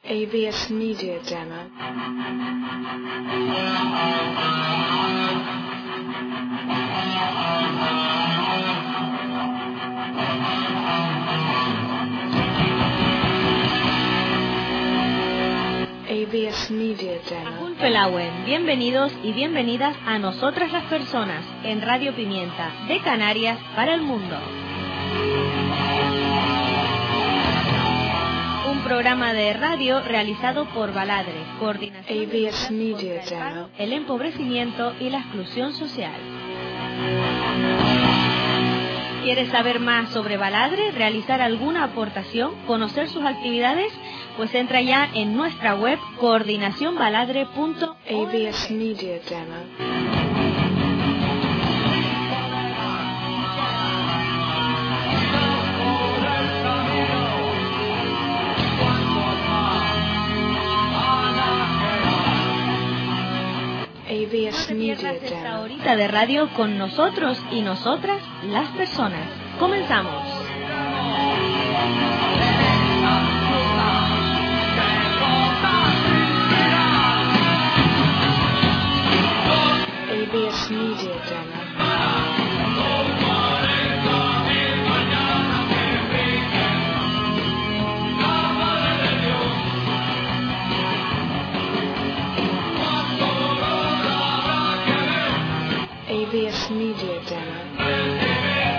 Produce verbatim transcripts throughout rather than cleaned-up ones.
A V S Media Demo. A V S Media Demo. Pelauen, bienvenidos y bienvenidas a Nosotras las Personas en Radio Pimienta de Canarias para el mundo. Un programa de radio realizado por Baladre, Coordinación A V S Media contra Demo. el empobrecimiento y la exclusión social. ¿Quieres saber más sobre Baladre, realizar alguna aportación, conocer sus actividades? Pues entra ya en nuestra web coordinación baladre punto org. A V S Media Demo. A V S No te Media pierdas esta Demo. horita de radio con nosotros y nosotras, las personas. Comenzamos. A V S Media Demo. A V S Media Demo.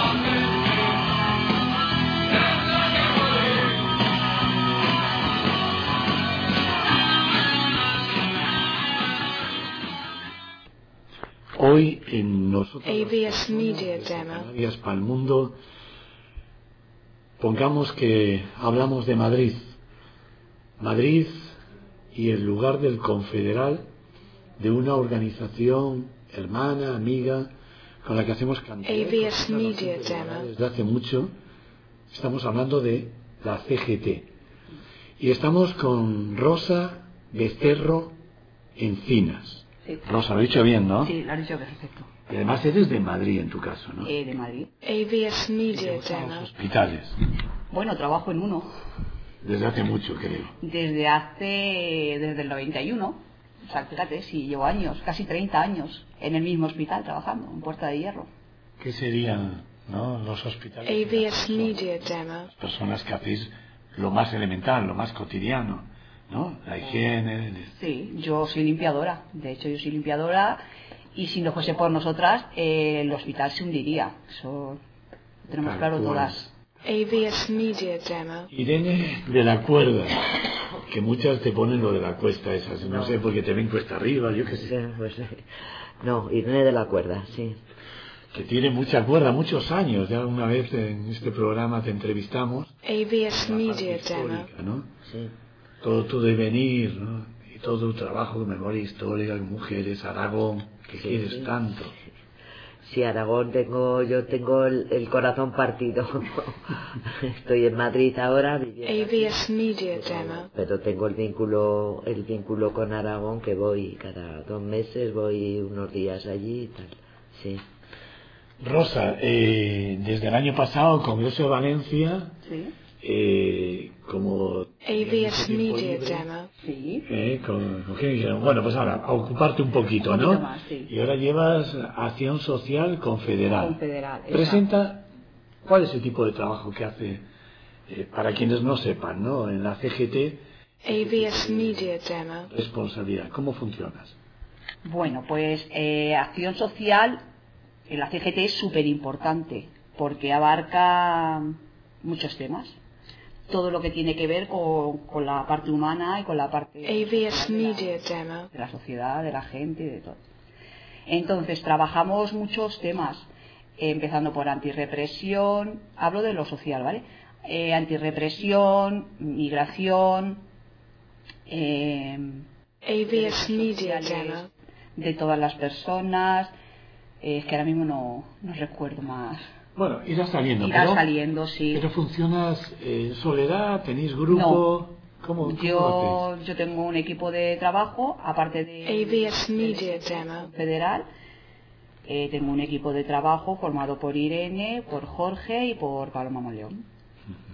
Hoy en nosotros A V S Media desde Demo. Canarias para el mundo, pongamos que hablamos de Madrid. Madrid y el lugar del confederal de una organización hermana, amiga, con la que hacemos cantidad de A V S cosas Media bastante Demo. legales desde hace mucho. Estamos hablando de la C G T. Y estamos con Rosa Becerro Encinas. Sí. Rosa, lo he dicho bien, ¿no? Sí, lo has dicho perfecto. Y además eres de Madrid en tu caso, ¿no? Eh, de Madrid. A V S Media Los Demo. hospitales. Bueno, trabajo en uno Desde hace mucho, creo. desde hace, desde el noventa y uno. O sea, fíjate, sí, llevo años, casi treinta años en el mismo hospital trabajando, en Puerta de Hierro. ¿Qué serían, no, los hospitales? A V S Las Media Demo. personas que hacéis lo más elemental, lo más cotidiano, ¿no? La higiene. el- Sí, yo soy limpiadora, de hecho yo soy limpiadora y si no fuese por nosotras, eh, el hospital se hundiría. Eso lo tenemos Tal claro cual. todas. A V S Media Demo. Irene de la cuerda, que muchas te ponen lo de la cuesta esas, no sé, porque te ven cuesta arriba, yo qué sé. Sí, pues, eh, no, Irene de la Cuerda, sí. Que tiene mucha cuerda, muchos años, ya una vez en este programa te entrevistamos. A V S La parte Media Demo. histórica, ¿no? Sí. Todo tu devenir, ¿no? Y todo tu trabajo de memoria histórica, mujeres, Aragón, que Sí, quieres sí. tanto. Sí, Aragón, tengo, yo tengo el, el corazón partido. Estoy en Madrid ahora A viviendo, V S Media Demo. pero tengo el vínculo, el vínculo con Aragón, que voy cada dos meses, voy unos días allí y tal. Sí. Rosa, eh, desde el año pasado, Congreso de Valencia, Sí, eh, como... A V S tiempo Media libre, Demo. sí. eh, con, con quién dijeron, bueno, pues ahora, a ocuparte un poquito, Un ¿no? poquito más, sí. Y ahora llevas Acción Social Confederal. Confederal, exacto. Presenta, ¿cuál es el tipo de trabajo que hace, eh, para quienes no sepan, ¿no? En la C G T, A V S Media Demo. responsabilidad, ¿cómo funcionas? Bueno, pues eh, acción social en la C G T es súper importante porque abarca muchos temas. Todo lo que tiene que ver con, con la parte humana y con la parte A V S social de la- Media Demo. de la sociedad, de la gente y de todo. Entonces, trabajamos muchos temas, eh, empezando por antirrepresión, hablo de lo social, ¿vale? Eh, antirrepresión, migración, eh, A V S derechos Media sociales Demo. de todas las personas, eh, es que ahora mismo no, no recuerdo más. Bueno, irá saliendo, Irá pero, saliendo, sí. pero funcionas en soledad, tenéis grupo, ¿cómo, cómo lo Yo, hacéis? yo tengo un equipo de trabajo, aparte de A V S Media Demo. federal, eh, tengo un equipo de trabajo formado por Irene, por Jorge y por Paloma Moleón.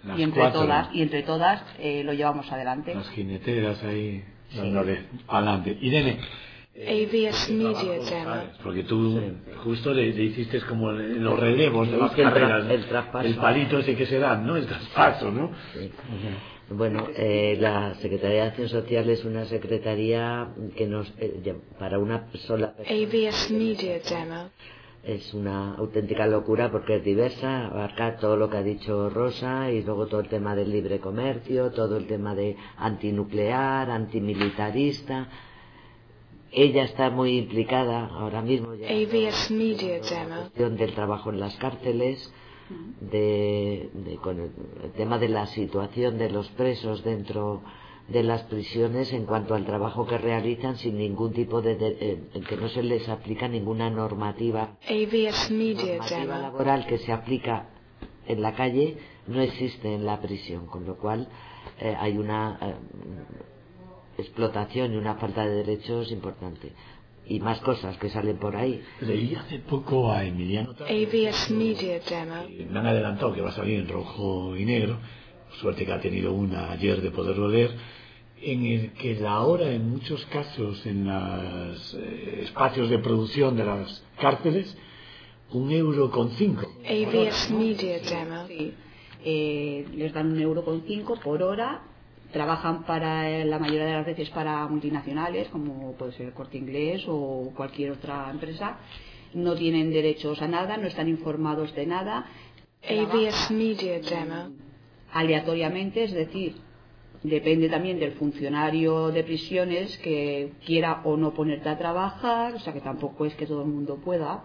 Las y entre cuatro, todas y entre todas eh, lo llevamos adelante. Las jineteras ahí Sí. dándole adelante. Irene, A V S este Media trabajo, Demo. ¿sabes? Porque tú Sí. justo le, le hiciste como en los relevos de las Hice el tra- carreras, ¿no? el traspaso. El palito ese que se da, ¿no? El traspaso, ¿no? Sí. Bueno, eh, la Secretaría de Acción Social es una secretaría que nos eh, ya- para una sola A persona V S Media Demo. es una auténtica locura porque es diversa, abarca todo lo que ha dicho Rosa y luego todo el tema del libre comercio, todo el tema de antinuclear, antimilitarista. Ella está muy implicada ahora mismo ya A V S Media en la Demo. cuestión del trabajo en las cárceles, de, de- con el, el tema de la situación de los presos dentro de las prisiones en cuanto al trabajo que realizan sin ningún tipo de, de eh, que no se les aplica ninguna normativa, A V S Media normativa Demo. laboral que se aplica en la calle no existe en la prisión, con lo cual eh, hay una eh, explotación y una falta de derechos importante y más cosas que salen por ahí. Leí hace poco a Emiliano A V S Media Demo. que me han adelantado que va a salir en rojo y negro, suerte que ha tenido una ayer de poderlo leer, en el que la hora en muchos casos en los eh, espacios de producción de las cárceles, un euro con cinco. A V S Media Demo. Sí. Eh, les dan un euro con cinco por hora. Trabajan para eh, la mayoría de las veces para multinacionales como puede ser el Corte Inglés o cualquier otra empresa. No tienen derechos a nada, no están informados de nada. A V S Media Demo. Aleatoriamente, es decir, depende también del funcionario de prisiones que quiera o no ponerte a trabajar, o sea que tampoco es que todo el mundo pueda.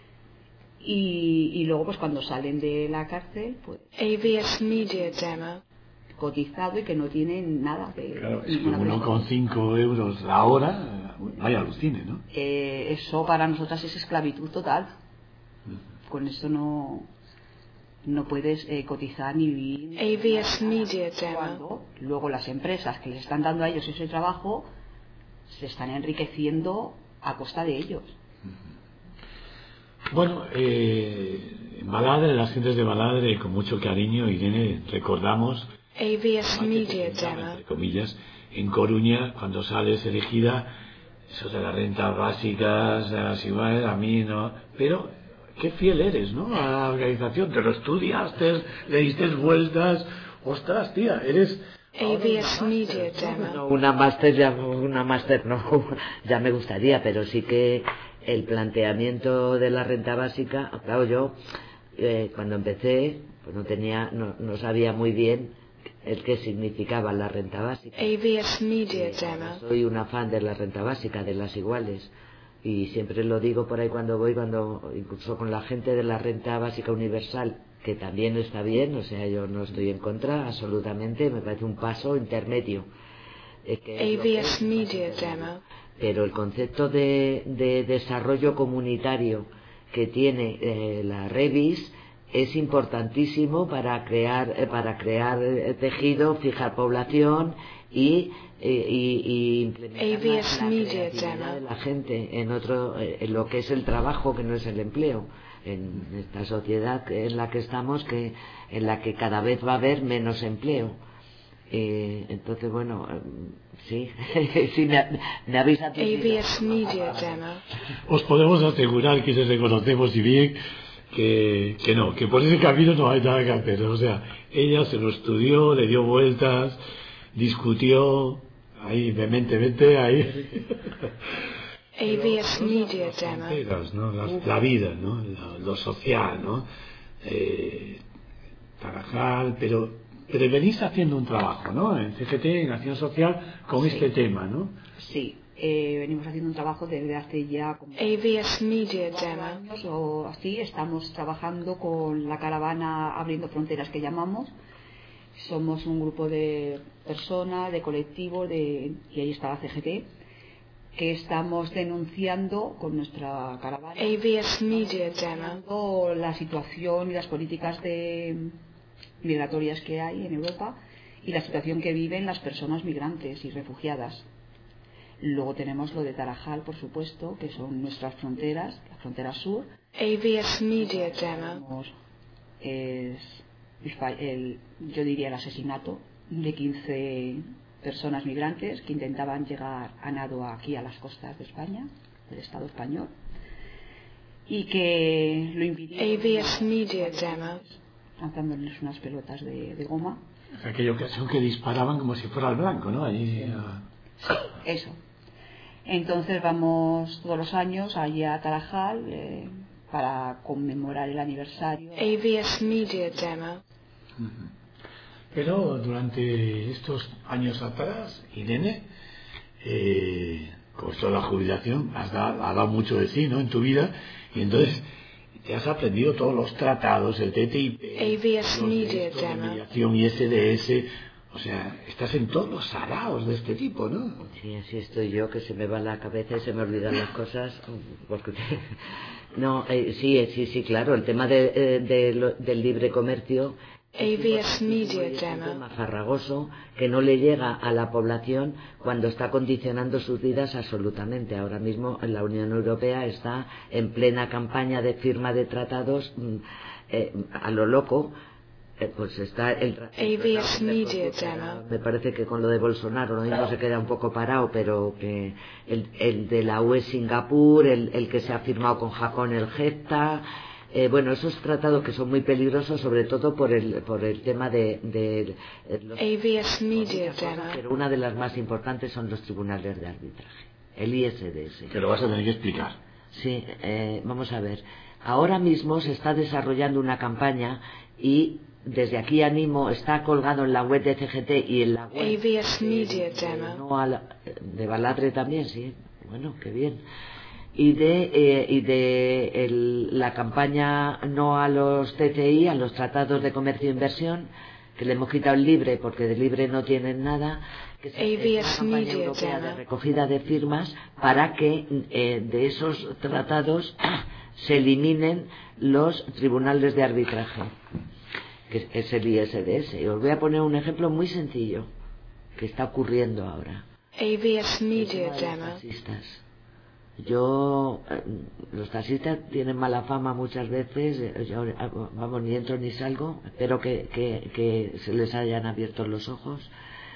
Y, y luego pues cuando salen de la cárcel pues A V S Media Demo. cotizado y que no tienen nada de Claro, es que ninguna uno con prestación. cinco euros la hora, vaya alucine, ¿no? Eh, eso para nosotras es esclavitud total. Con eso no no puedes eh, cotizar ni vivir. A V S Media Demo. Cuando luego las empresas que les están dando a ellos ese trabajo se están enriqueciendo a costa de ellos. Bueno, eh, en Baladre, las gentes de Baladre, con mucho cariño, Irene, recordamos, A V S Media entre Demo. comillas, en Coruña, cuando sales elegida, eso de las rentas básicas, las iguales, a mí no, pero qué fiel eres, ¿no? A la organización, te lo estudiaste, le diste vueltas, ostras, tía, eres... A V S Media Demo. No, una máster ya, una máster no, ya me gustaría, pero sí que el planteamiento de la renta básica, claro, yo eh, cuando empecé, pues no tenía, no, no sabía muy bien el qué significaba la renta básica. A V S Media Demo. Soy una fan de la renta básica, de las iguales, y siempre lo digo por ahí cuando voy, cuando incluso con la gente de la renta básica universal, que también está bien, o sea, yo no estoy en contra, absolutamente, me parece un paso intermedio. Eh, que es A lo que V es, S Media Demo. pero el concepto de, de desarrollo comunitario que tiene eh, la Revis es importantísimo para crear eh, para crear eh, tejido, fijar población y, eh, y, y implementar A V S la, la Media creatividad Demo. de la gente en otro eh, en lo que es el trabajo, que no es el empleo, en esta sociedad en la que estamos, que en la que cada vez va a haber menos empleo. Eh, entonces, bueno, eh, sí, sí me, me habéis A V S Media Demo. Os podemos asegurar que les reconocemos y bien que, que no, que por ese camino no hay nada que hacer. O sea, ella se lo estudió, le dio vueltas, discutió, ahí vehementemente, ahí. A V S Media Demo. Fronteras, ¿no? La, la vida, ¿no? Lo, lo social, ¿no? Eh, trabajar, pero, pero venís haciendo un trabajo, ¿no? En C G T, en Acción Social, con Sí. este tema, ¿no? Sí, eh, venimos haciendo un trabajo desde hace ya como A V S Media cuatro Demo. años o así. Estamos trabajando con la caravana Abriendo Fronteras, que llamamos. Somos un grupo de personas, de colectivos, de, y ahí está la C G T, que estamos denunciando con nuestra caravana A V S Media Demo. denunciando la situación y las políticas de migratorias que hay en Europa y la situación que viven las personas migrantes y refugiadas. Luego tenemos lo de Tarajal, por supuesto, que son nuestras fronteras, la frontera sur. A V S Media Demo. Tenemos, es el, yo diría el asesinato de quince personas migrantes que intentaban llegar a nado aquí a las costas de España, del Estado español, y que lo impidieron A V S Media Demo, lanzándoles unas pelotas de, de goma. Aquella ocasión que disparaban como si fuera al blanco, ¿no? Allí, a... Sí, eso. Entonces vamos todos los años allí a Tarajal eh, para conmemorar el aniversario. A V S Media Demo. Pero durante estos años atrás, Irene, eh, con toda la jubilación, has dado, ha dado mucho de sí, ¿no? En tu vida, y entonces te has aprendido todos los tratados, el T T I P, A V S los Media textos de Demo. mediación y S D S, o sea, estás en todos los saraos de este tipo, ¿no? Sí, así estoy yo, que se me va la cabeza y se me olvidan las cosas. Porque... No, eh, sí, eh, sí, sí, claro, el tema de, eh, de lo, del libre comercio A V S Media es un Demo. tema farragoso que no le llega a la población cuando está condicionando sus vidas absolutamente. Ahora mismo la Unión Europea está en plena campaña de firma de tratados eh, a lo loco. Eh, pues está el, el A V S Media Demo. me parece que con lo de Bolsonaro lo mismo se queda un poco parado, pero que el, el de la U E Singapur, el, el que se ha firmado con Japón, el JEFTA, eh, bueno, esos tratados que son muy peligrosos, sobre todo por el por el tema de, de, de los, A V S Media cosas, Demo. pero una de las más importantes son los tribunales de arbitraje, el I S D S. Que lo vas a tener que explicar. Sí, eh, vamos a ver. Ahora mismo se está desarrollando una campaña y desde aquí animo, está colgado en la web de C G T y en la web A V S Media de, Demo. no a la- de Baladre también, sí, bueno, qué bien. Y de, eh, y de el- la campaña no a los T C I, a los tratados de comercio e inversión, que le hemos quitado el libre porque de libre no tienen nada, que se- A V S es una campaña Media europea de Demo. recogida de firmas para que eh, de esos tratados se eliminen los tribunales de arbitraje, que es el I S D S. Y os voy a poner un ejemplo muy sencillo que está ocurriendo ahora. A V S El Media tema de los Demo. taxistas. Yo, eh, los taxistas tienen mala fama muchas veces, eh, yo, eh, vamos, ni entro ni salgo, espero que, que, que se les hayan abierto los ojos.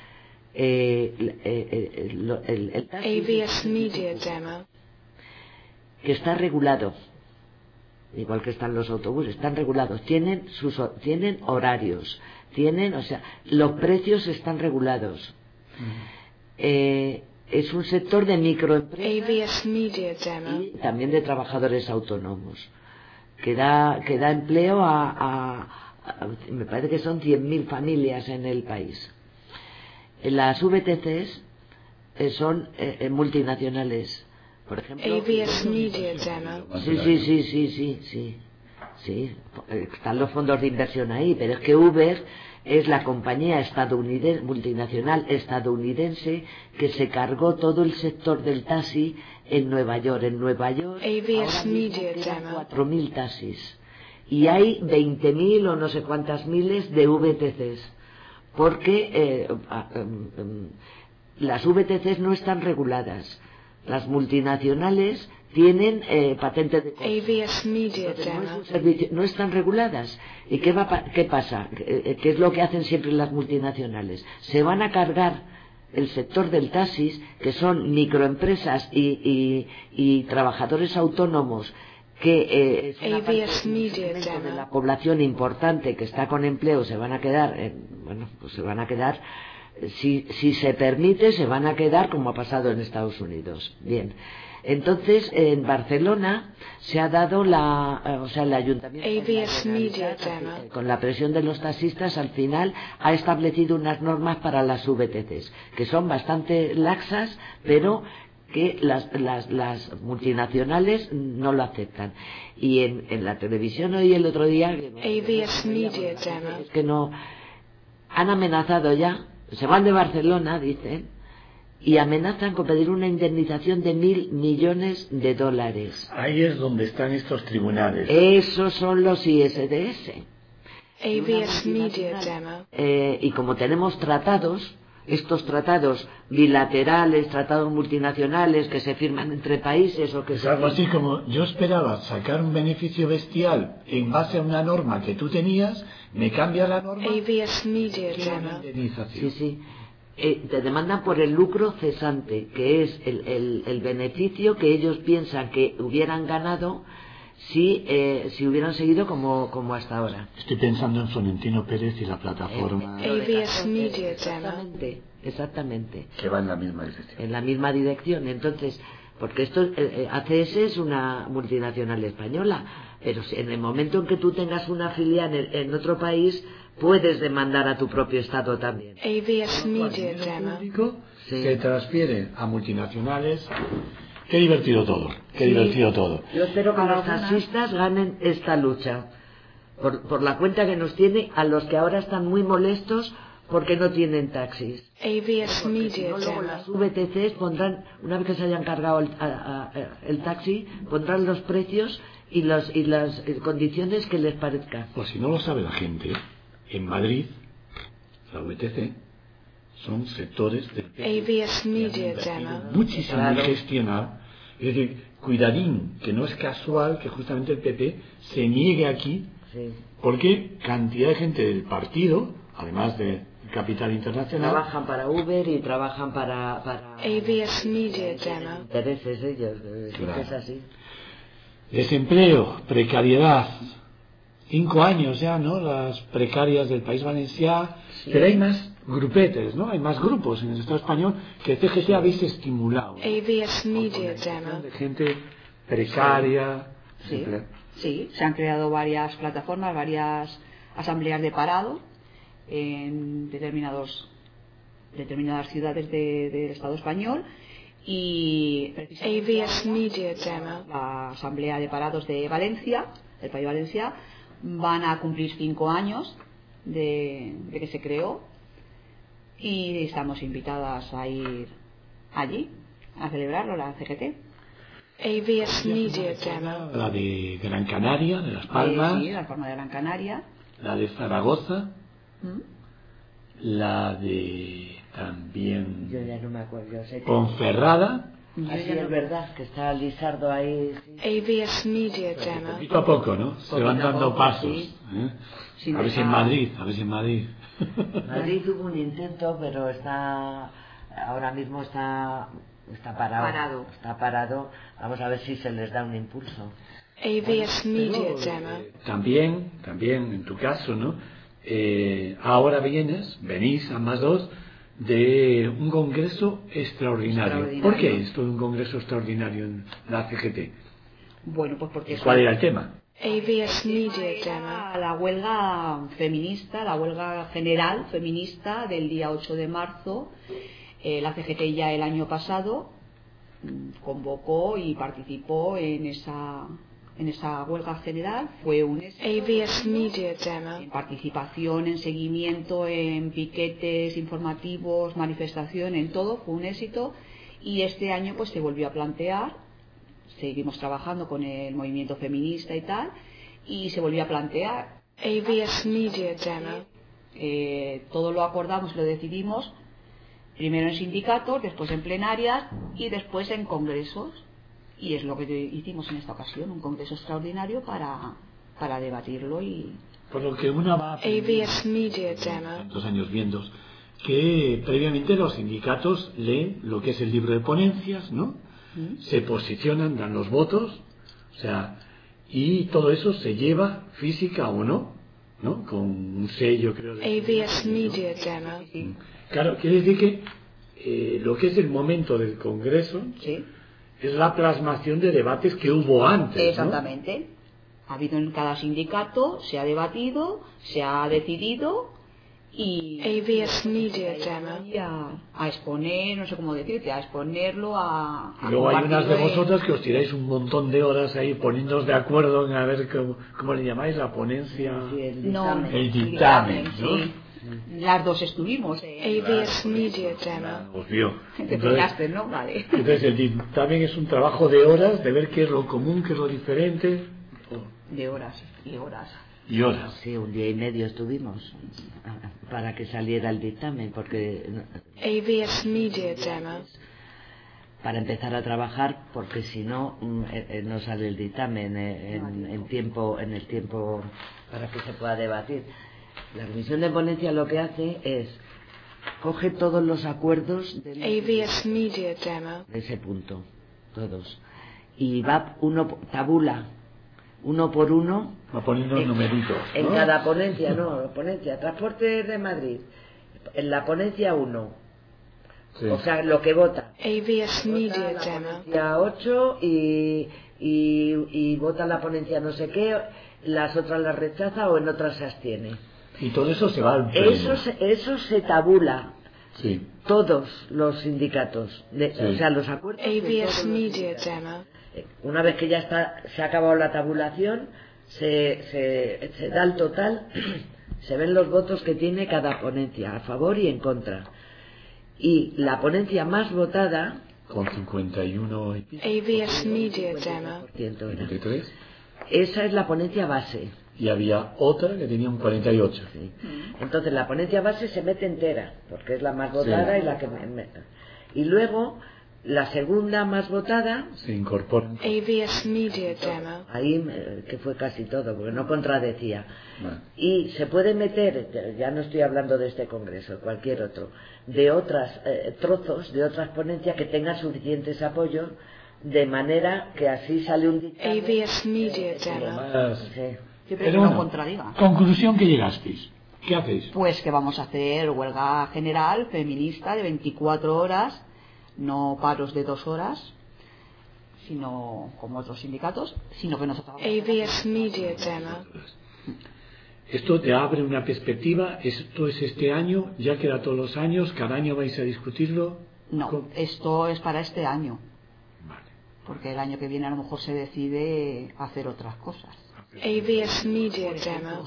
Eh, eh, eh, lo- el, el taxi A V S Media Demo. que está regulado, igual que están los autobuses, están regulados, tienen sus ho- tienen horarios, tienen, o sea, los precios están regulados. Eh, es un sector de A microempresas V S Media Demo. y también de trabajadores autónomos, que da, que da empleo a, a- a- me parece que son cien mil familias en el país. Las V T Cs eh, son eh, eh, multinacionales, por ejemplo. A V S Media Demo. Sí, sí, sí, sí, sí, sí, sí, están los fondos de inversión ahí, pero es que Uber es la compañía estadounidense, multinacional estadounidense que se cargó todo el sector del taxi en Nueva York. En Nueva York A V S ahora mismo Media quedan Demo. cuatro mil taxis y hay veinte mil o no sé cuántas miles de V T Cs, porque eh, ah, em, em, las V T Cs no están reguladas. Las multinacionales tienen eh, patentes de A V S Media Entonces, no, es Demo. un servicio- no están reguladas. ¿Y qué, va, pa- qué pasa? ¿Qué, qué es lo que hacen siempre las multinacionales? Se van a cargar el sector del taxis, que son microempresas y, y, y trabajadores autónomos, que eh, es una A V parte, S un Media segmento de Demo. la población importante que está con empleo, se van a quedar, eh, bueno, pues se van a quedar, eh, si, si se permite, se van a quedar como ha pasado en Estados Unidos. Bien. Entonces, en Barcelona se ha dado la, eh, o sea, el ayuntamiento A V S la Media Generalitat, Demo. eh, con la presión de los taxistas, al final ha establecido unas normas para las V T Cs, que son bastante laxas, pero que las, las, las multinacionales no lo aceptan. Y en, en la televisión hoy el otro día, A V S Media Demo. es que no, han amenazado ya, se van de Barcelona, dicen, y amenazan con pedir una indemnización de mil millones de dólares. Ahí es donde están estos tribunales. Esos son los I S D S. A V S Media Demo. Eh, y como tenemos tratados, estos tratados bilaterales, tratados multinacionales que se firman entre países o que Es se algo así como, yo esperaba sacar un beneficio bestial en base a una norma que tú tenías, me cambia la norma, A V S Media quiero una Demo. indemnización. Sí, sí. Eh, te demandan por el lucro cesante, que es el, el, el beneficio que ellos piensan que hubieran ganado si eh, si hubieran seguido como, como hasta ahora. Estoy pensando en Florentino Pérez y la plataforma A V S Media Demo. Exactamente, exactamente. que va en la misma dirección. En la misma dirección. Entonces, porque esto, eh, A C S es una multinacional española, pero si en el momento en que tú tengas una filial en, en otro país, puedes demandar a tu propio Estado también. A V S Media El Demo. público Sí. se transfiere a multinacionales. Qué divertido todo, qué Sí. divertido todo. Yo espero que Para los algunas- taxistas ganen esta lucha, por, por la cuenta que nos tiene a los que ahora están muy molestos porque no tienen taxis. A V S Porque si Media no, luego Demo. las V T Cs pondrán, una vez que se hayan cargado el, a- a- a- el taxi, pondrán los precios y, los, y las eh, condiciones que les parezcan. Por si no lo sabe la gente, en Madrid, la V T C, son sectores del A V S Media Demo. muchísimo Claro. gestionar. Es decir, cuidadín, que no es casual que justamente el P P se niegue aquí, Sí. porque cantidad de gente del partido, además del capital internacional, Trabajan para Uber y trabajan para... para A V S Media Demo. intereses ellos, eh, Claro. es así. desempleo, precariedad, cinco años ya, ¿no? Las precarias del País Valenciano, Sí. pero hay más grupetes, ¿no? Hay más grupos en el Estado español que C G T habéis estimulado, ¿no? A V S Media Demo. De gente precaria, Sí, etcétera. sí, se han creado varias plataformas, varias asambleas de parado en determinados, determinadas ciudades de- del Estado español y A precisamente V S ahora, Media Demo. la asamblea de parados de Valencia, del País Valencià, van a cumplir cinco años de, de que se creó y estamos invitadas a ir allí a celebrarlo, la C G T. A V S Media Demo. La de Gran Canaria, de Las Eh, Palmas, sí, la Palma de Gran Canaria. la de Zaragoza, ¿Mm? la de también Yo ya no me acuerdo, sé que... Ponferrada, Así es verdad, que está Lizardo ahí... sí. A V S Media Demo. poquito a poco, ¿no? Se Poquito van a dando poco, pasos. sí. ¿eh? Sin A ver si en dejar- Madrid, a ver si en Madrid. Madrid tuvo un intento, pero está... Ahora mismo está... Está parado. Parado. Está parado. Vamos a ver si se les da un impulso. A V S Media Demo. También, también en tu caso, ¿no? Eh, ahora vienes, venís ambas dos, de un congreso extraordinario. Extraordinario. ¿Por qué esto de un congreso extraordinario en la C G T? Bueno, pues porque ¿Cuál era el tema? A V S Media Demo. era la huelga feminista, la huelga general feminista del día ocho de marzo. Eh, la C G T ya el año pasado mm, convocó y participó en esa en esa huelga general. Fue un éxito. A V S Media En Demo. participación, en seguimiento, en piquetes informativos, manifestación, en todo, fue un éxito. Y este año pues se volvió a plantear, seguimos trabajando con el movimiento feminista y tal, y se volvió a plantear. A V S Media Demo. Eh, todo lo acordamos, lo decidimos, primero en sindicatos, después en plenarias y después en congresos. Y es lo que hicimos en esta ocasión, un congreso extraordinario para, para debatirlo y... Por lo que una va A V S Media Demo. tantos años viendo que previamente los sindicatos leen lo que es el libro de ponencias, ¿no? ¿Mm? Se posicionan, dan los votos, o sea, y todo eso se lleva física o no, ¿no? Con un sello, creo. de- A V S Media Demo. Sí, Claro, quiere decir que eh, lo que es el momento del Congreso sí, es la plasmación de debates que hubo antes, ¿no? exactamente. Ha habido en cada sindicato, se ha debatido, se ha decidido y... A V S Media Demo. y a, a exponer, no sé cómo decirte, a exponerlo, a... a Y luego hay unas de compartirlo en- vosotras que os tiráis un montón de horas ahí poniéndoos de acuerdo en a ver cómo, cómo le llamáis, la ponencia. Sí, el No, dictamen. El dictamen, ¿no? sí. Las dos estuvimos. A Eh. V S Media Demo. Os vio. Te Entonces, pegaste, ¿no? Vale. entonces el dictamen es un trabajo de horas, de ver qué es lo común, qué es lo diferente. De horas y horas. ¿Y horas? Sí, un día y medio estuvimos para que saliera el dictamen, porque A V S Media Demo. para empezar a trabajar, porque si no mm, eh, eh, no sale el dictamen eh, en, en tiempo, en el tiempo para que se pueda debatir. La comisión de ponencia lo que hace es coge todos los acuerdos de, A V S Media Demo. de ese punto, todos, y va uno tabula uno por uno. Va poniendo en, numeritos, ¿no? En cada ponencia, no, ponencia, transporte de Madrid, en la ponencia uno, Sí. o sea, lo que vota. A V S Media Vota la Demo. ponencia ocho y, y, y vota la ponencia no sé qué, las otras las rechaza o en otras se abstiene. Y todo eso se va al pleno. Eso se, eso se tabula. Sí. Todos los sindicatos, de, Sí. o sea, los acuerdos. A de V S todos los Media sindicatos. Demo. Una vez que ya está, se ha acabado la tabulación, se, se, se da el total, se ven los votos que tiene cada ponencia, a favor y en contra. Y la ponencia más votada, Con cincuenta y uno y pico. A V S Media Demo. ciento era. cincuenta y tres. Esa es la ponencia base. Y había otra que tenía un cuarenta y ocho. Sí. Entonces la ponencia base se mete entera, porque es la más votada Sí. y la que me, me- y luego la segunda más votada, Se incorporan. A V S Media Demo. ahí eh, que fue casi todo, porque no contradecía. Bueno, Y se puede meter, ya no estoy hablando de este congreso, cualquier otro, de otras eh, trozos, de otras ponencias que tengan suficientes apoyos, de manera que así sale un A dictamen. V S Media lo Demo. más- Sí. Siempre Pero que no bueno, contradiga. conclusión que llegasteis. ¿Qué hacéis? Pues que vamos a hacer huelga general feminista de veinticuatro horas, no paros de dos horas, sino como otros sindicatos, sino que nosotros A V S Media Demo. Esto te abre una perspectiva. Esto es este año, ya queda todos los años. Cada año vais a discutirlo. No, ¿Cómo? esto es para este año, Vale. porque el año que viene a lo mejor se decide hacer otras cosas. A V S Media Demo.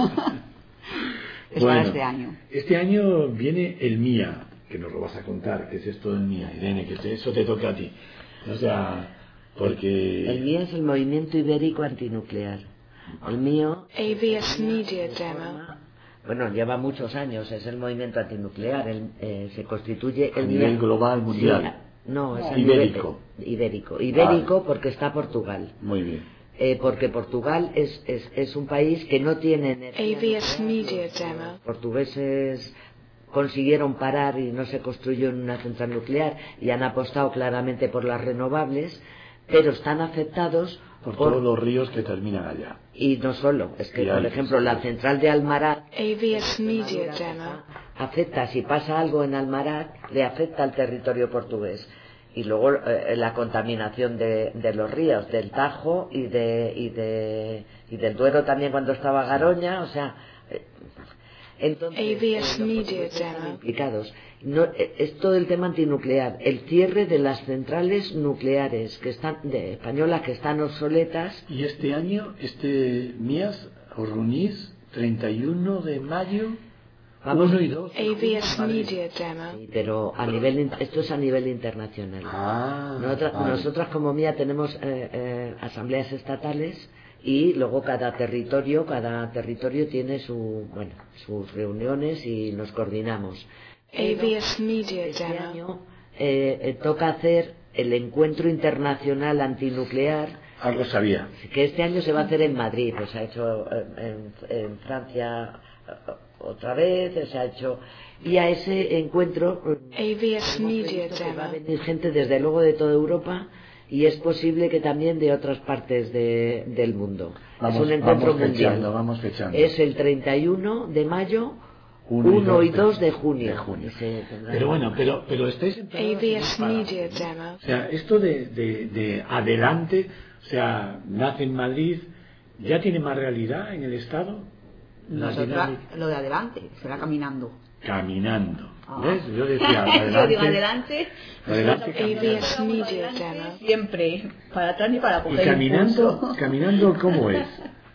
Es Bueno, para este año. Este año viene el M I A, que nos lo vas a contar, que es esto del M I A, Irene, que te- eso te toca a ti. O sea, porque... El mío es el Movimiento Ibérico Antinuclear. El mío, A V S Media Demo. bueno, lleva muchos años, es el movimiento antinuclear, el, eh, se constituye A el nivel M I A. global, mundial. Sí, no, es a Ibérico. nivel- ibérico. Ibérico Vale. porque está Portugal. Muy bien. Eh, porque Portugal es, es, es un país que no tiene energía A V S nuclear. Media Demo. Los portugueses consiguieron parar y no se construyó en una central nuclear y han apostado claramente por las renovables, pero están afectados Por por, todos los ríos que terminan allá. y no solo, es que Y por hay- ejemplo la central de Almaraz A V S Media Demo. afecta, si pasa algo en Almaraz, le afecta al territorio portugués. Y luego eh, la contaminación de, de los ríos, del Tajo y de, y de y del Duero también cuando estaba Garoña, o sea, eh, entonces A V S los Media portugueses están Demo. implicados. No, eh, es todo el tema antinuclear, el cierre de las centrales nucleares que están de españolas que están obsoletas. Y este año, este M I A S, os reunís treinta y uno de mayo, Vamos. uno y dos. A V S Media Demo. Sí, pero a nivel in- esto es a nivel internacional. Ah, Nosotras, vale. nosotras como mía tenemos eh, eh, asambleas estatales y luego cada territorio, cada territorio tiene su, bueno, sus reuniones y nos coordinamos. A V S Media Este Demo. año eh, eh, toca hacer el encuentro internacional antinuclear, Algo sabía. que este año se va a hacer en Madrid, pues se ha hecho eh, en, en Francia eh, otra vez, se ha hecho, y a ese encuentro eh, A V S Media que va a Demo. venir gente desde luego de toda Europa y es posible que también de otras partes de- del mundo. Vamos, es un encuentro vamos mundial. fechando, vamos fechando. Es el treinta y uno de mayo, Uno y uno dos y de- dos de junio. de junio. Y se tendrá- Pero bueno, pero, pero estáis A empezando V S para- Media Demo. O sea, esto de, de, de adelante, o sea, nace en Madrid, ¿ya tiene más realidad en el Estado? La Nosotras, dinámica- lo de adelante, será caminando. Caminando. Ah. ¿Ves? Yo decía, adelante. Yo digo adelante, adelante A caminando. V S Media Demo. siempre, para atrás ni para Y coger caminando, impulso. caminando, ¿cómo es?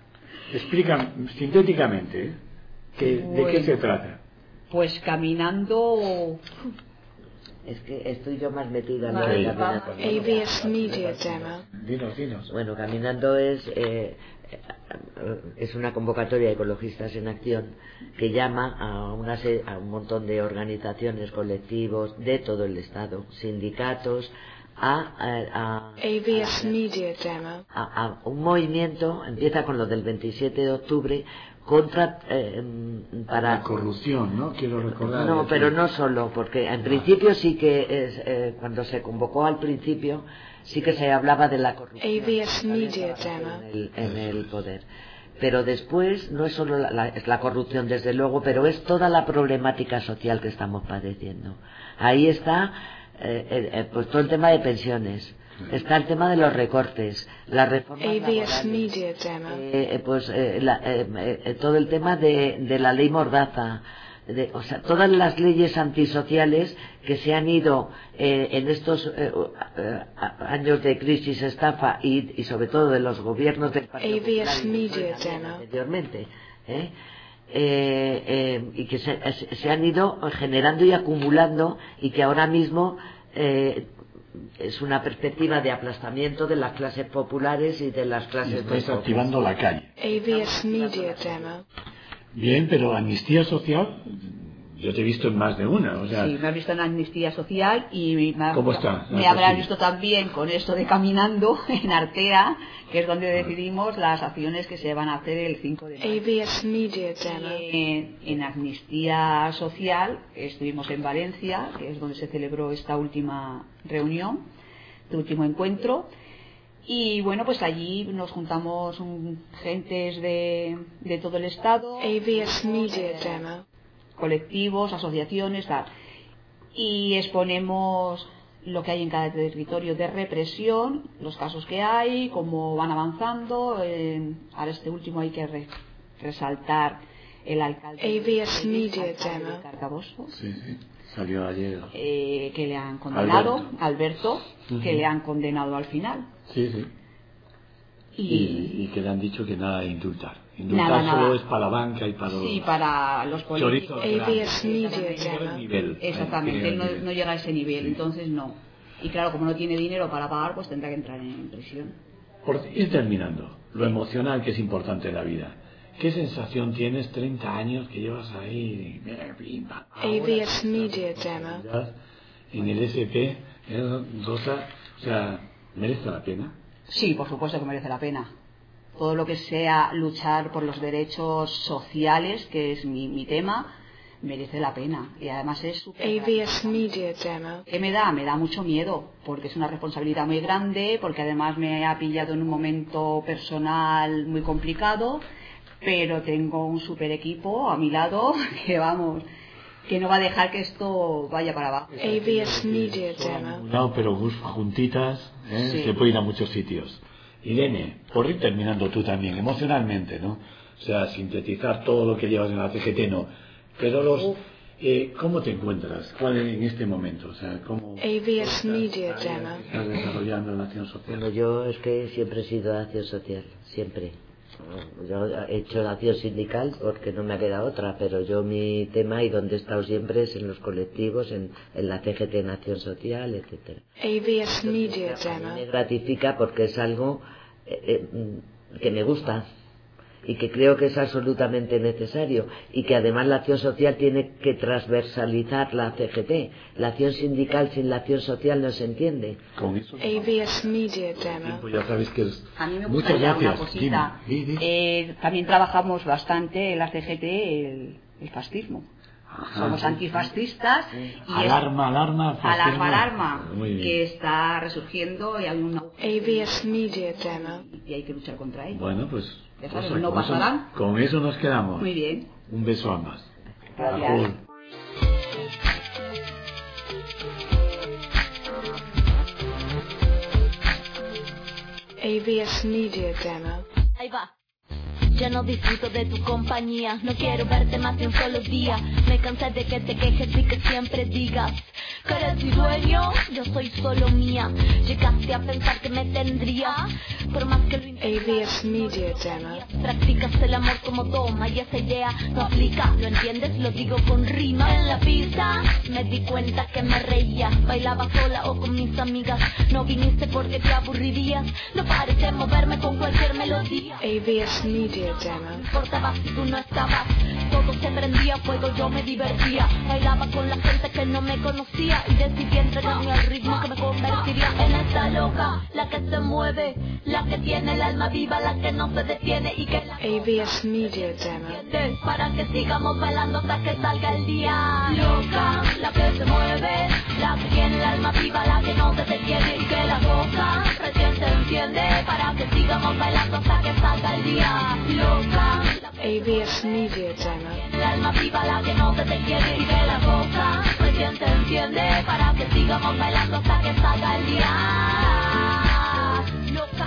Explica sintéticamente, ¿eh? ¿Qué- ¿de qué Bueno. se trata? Pues caminando, Es que estoy yo más metida en lo Vale, de vamos. caminando. A V S Media Demo. Dinos, dinos. Bueno, caminando es eh, es una convocatoria de Ecologistas en Acción que llama a, una, se- a un montón de organizaciones, colectivos de todo el Estado, sindicatos, a, a, a, A V S Media Demo. a- a un movimiento, empieza con lo del veintisiete de octubre, contra eh, para La corrupción, ¿no? Quiero recordar. no, que- pero no solo, porque en principio sí que es, eh, cuando se convocó al principio sí que se hablaba de la corrupción A V S Media Demo. en el, en el poder. Pero después no es solo la, la- es la corrupción, desde luego, pero es toda la problemática social que estamos padeciendo. Ahí está eh, eh, eh, pues todo el tema de pensiones, está el tema de los recortes, las reformas A V S laborales, Media Demo. eh, eh, pues eh, la- eh, eh, todo el tema de, de la ley Mordaza, de, o sea, todas las leyes antisociales que se han ido eh, en estos eh, eh, años de crisis, estafa y, y sobre todo de los gobiernos del Partido A V S Popular y Media también Demo. anteriormente, ¿eh? Eh, eh, y que se, se han ido generando y acumulando y que ahora mismo eh, es una perspectiva de aplastamiento de las clases populares y de las Y clases estáis más activando la calle. A V S Media Demo. Bien, pero amnistía social, yo te he visto en más de una, o sea, Sí, me has visto en Amnistía Social y me, ¿Cómo está? me Ah, habrás pues sí. visto también con esto de Caminando en Artea, que es donde decidimos las acciones que se van a hacer el cinco de A mayo. V S Media Demo. En, en Amnistía Social estuvimos en Valencia, que es donde se celebró esta última reunión, este último encuentro. Y bueno, pues allí nos juntamos um, gentes de, de todo el estado, A V S Media Demo. colectivos, asociaciones, tal. Y exponemos lo que hay en cada territorio de represión, los casos que hay, cómo van avanzando. Eh, ahora este último hay que re- resaltar el alcalde, A V S el Media alcalde Demo. de Carcaboso, sí, sí, salió ayer. eh, que le han condenado, Alberto. Alberto, Ujú. que le han condenado al final. Sí, sí. Y, Y, y que le han dicho que nada de indultar. Indultar Nada, solo nada. es para la banca y para los sí, para los políticos. chorizos A V S Media grandes. Demo. Nivel. Exactamente, él no, Nivel. no llega a ese nivel, Sí. entonces no. Y claro, como no tiene dinero para pagar, pues tendrá que entrar en prisión. Por ir terminando, lo emocional que es importante en la vida. ¿Qué sensación tienes treinta años que llevas ahí? A V S Media Demo. En el S P, eh, Rosa, o sea, ¿merece la pena? Sí, por supuesto que merece la pena. Todo lo que sea luchar por los derechos sociales, que es mi, mi tema, merece la pena. Y además es súper... A V S Media Demo. ¿Qué me da? Me da mucho miedo, porque es una responsabilidad muy grande, porque además me ha pillado en un momento personal muy complicado, pero tengo un super equipo a mi lado que vamos, que no va a dejar que esto vaya para abajo. A V S Media Demo. No, pero juntitas, ¿eh? Sí. Se puede ir a muchos sitios. Irene, por ir terminando tú también, emocionalmente, ¿no? O sea, sintetizar todo lo que llevas en la C G T, no. Pero los... Eh, ¿Cómo te encuentras? ¿Cuál es en este momento? O sea, ¿cómo A V S Media Demo. estás desarrollando la acción Bueno, social? yo es que siempre he sido de acción social, siempre. Yo he hecho la acción sindical porque no me ha quedado otra, pero yo mi tema y donde he estado siempre es en los colectivos, en, en la C G T en acción social, etcétera. A V S Media A mí Demo. me gratifica porque es algo eh, eh, que me gusta y que creo que es absolutamente necesario y que además la acción social tiene que transversalizar la C G T. La acción sindical sin la acción social no se entiende. Con eso... A V S Media Demo. Pues ya sabes que es... A mí me Muchas gustaría gracias. una cosita. Dime, di, di. Eh, también trabajamos bastante en la C G T el, el fascismo. Ajá, Somos sí. antifascistas y es- Alarma, alarma, fascismo. alarma, alarma, Muy bien. que está resurgiendo y hay una A V S Media Demo. y hay que luchar contra ello. Bueno, pues... Ya sabes, Rosa, no con eso- pasarán. Con eso nos quedamos. Muy bien. Un beso a ambas. Gracias. Agur. A V S Media Demo. Ahí va. Ya no disfruto de tu compañía, no quiero verte más de un solo día. Me cansé de que te quejes y que siempre digas que eres mi dueño, yo soy solo mía. Llegaste a pensar que me tendría, por más que lo A V S Media Demo. practicas el amor como toma y esa idea no aplica, ¿lo entiendes? Lo digo con rima. En la pista me di cuenta que me reía, bailaba sola o con mis amigas. No viniste porque te aburrirías, no pares de moverme con cualquier melodía. A V S Media Demo. No importaba si tú no estabas, todo se prendía fuego, yo me divertía. Bailaba con la gente que no me conocía y decidí entregarme al ritmo que me convertiría en esta loca, la que se mueve, la que tiene el alma viva, la que no se detiene y que la A V S Media Demo. entiende, para que sigamos bailando hasta que salga el día. Loca, la que se mueve, la que tiene el alma viva, la que no se detiene y que la boca recién se enciende, para que sigamos bailando hasta que salga el día. Loca, la que A V S Media Demo. tiene el alma viva, la que no se detiene y que la boca recién se enciende, para que sigamos bailando hasta que salga el día. Loca.